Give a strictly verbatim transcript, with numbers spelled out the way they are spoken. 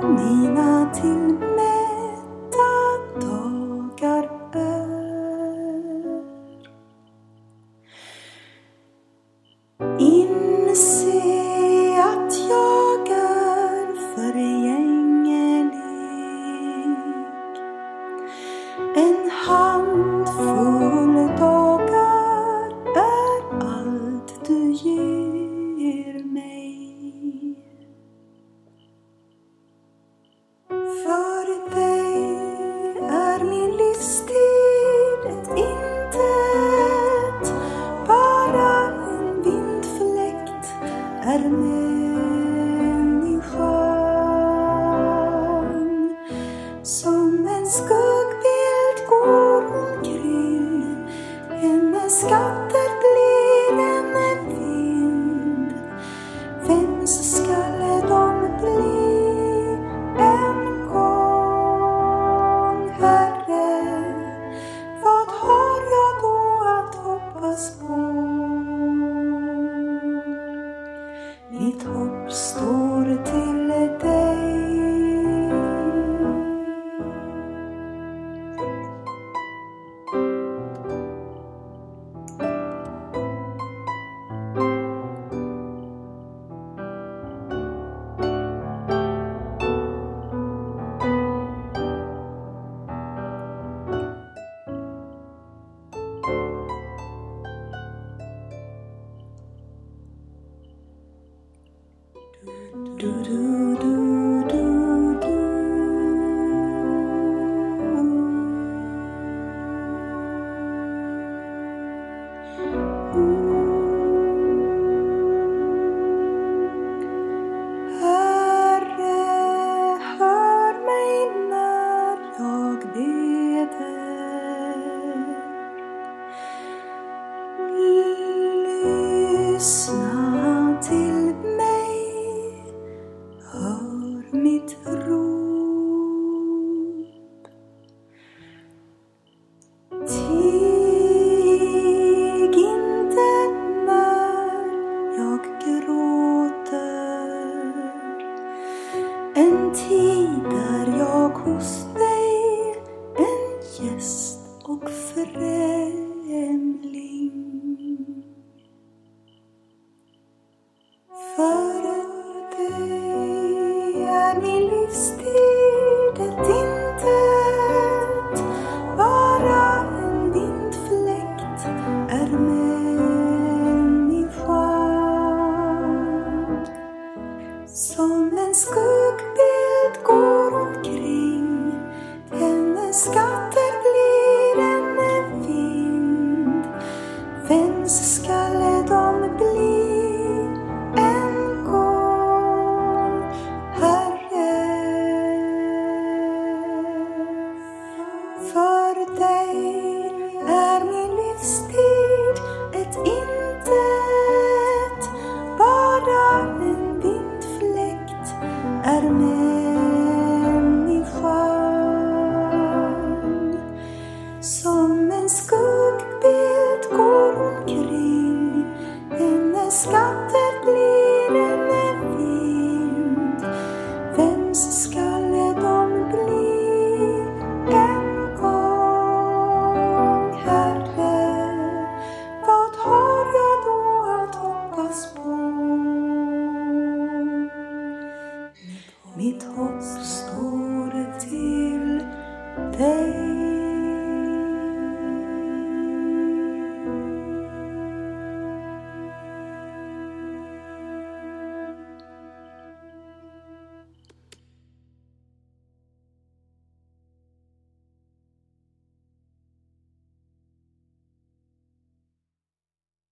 mina tillmätta dagar är. Inse att jag är förgänglig. En handfull dagar är allt du ger mig. För dig är min livstid ett intet, bara en vindfläkt är människan. Som en skuggbild går omkring, hennes skatter blir en vind. Vems skall de bli en gång, Herre? Vad har jag då att hoppas på? Mitt hopp står till dig. Du, du, du, du, du. Herre, hör mig när jag beder. Lyssna till mig, hör mitt rop. Tig inte när jag gråter. En tid är jag hos dig, en gäst och främling. För dig är min livstid ett intet, bara en vindfläkt är människan. Som en skuggbild går omkring, hennes skatter blir en vind. Vems skall de bli en gång, Herre? För dig är min livstid ett intet, bara en vindfläkt är människan. Som en skuggbild går omkring, hennes skatter blir en vind. Vems skall de bli en gång, Herre? Vad har jag då att hoppas på? Mitt hopp står till dig.